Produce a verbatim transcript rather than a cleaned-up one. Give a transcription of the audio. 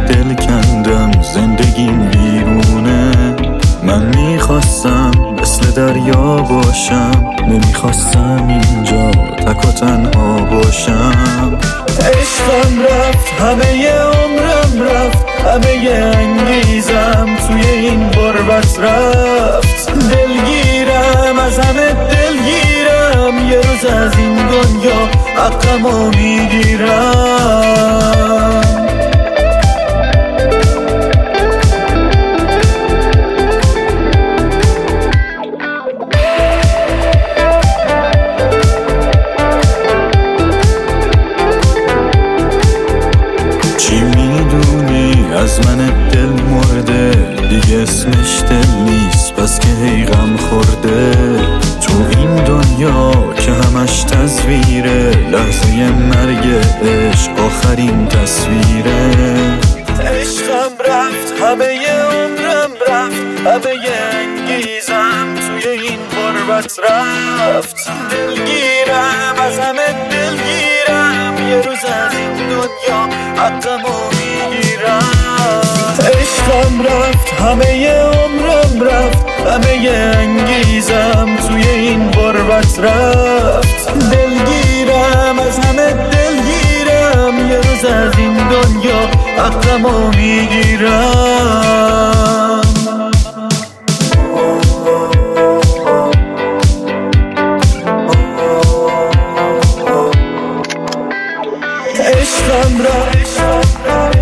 دل کندم، زندگیم بیرونه. من میخواستم مثل دریا باشم، نمیخواستم اینجا تک و تنها باشم. عشقم رفت، همه عمرم رفت، همه انگیزم توی این غربت رفت. دلگیرم، از همه دلگیرم، یه روز از این دنیا حقمو میگیرم. چی میدونی از من دل مرده، دیگه اسمش دل نیست پس که هی غم خورده. تو این دنیا که همش تصویره، لحظه مرگ عشق آخرین تصویره. عشقم رفت، همه عمرم رفت، همه انگیزم توی این غربت رفت. دلگیرم، از همه دلگیرم، یه روز از این دنیا حقمو میگیرم. عشقم رفت، همه عمرم رفت، همه انگیزم توی این غربت رفت. دلگیرم، از همه دلگیرم، یه روز از این دنیا حقمو میگیرم. عشقم رفت